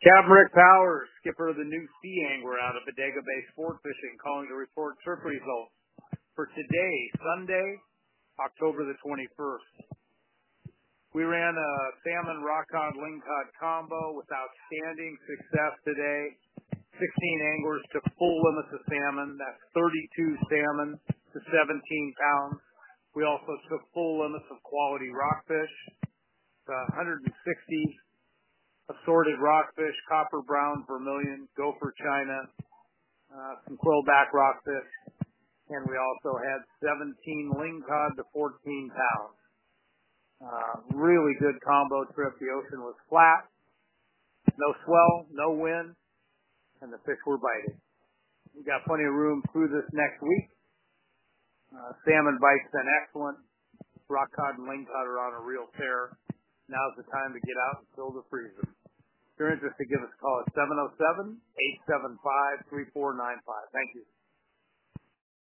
Captain Rick Powers, skipper of the new Sea Angler out of Bodega Bay Sport Fishing, calling to report trip results for today, Sunday, October the 21st. We ran a salmon rock cod lingcod combo with outstanding success today. 16 anglers took full limits of salmon. That's 32 salmon to 17 pounds. We also took full limits of quality rockfish, 160 assorted rockfish, copper brown, vermilion, gopher china, some quillback rockfish, and we also had 17 lingcod to 14 pounds. Really good combo trip. The ocean was flat, no swell, no wind, and the fish were biting. We got plenty of room through this next week. Salmon bites been excellent. Rock cod and lingcod are on a real tear. Now's the time to get out and fill the freezer. If you're interested, give us a call at 707-875-3495. Thank you.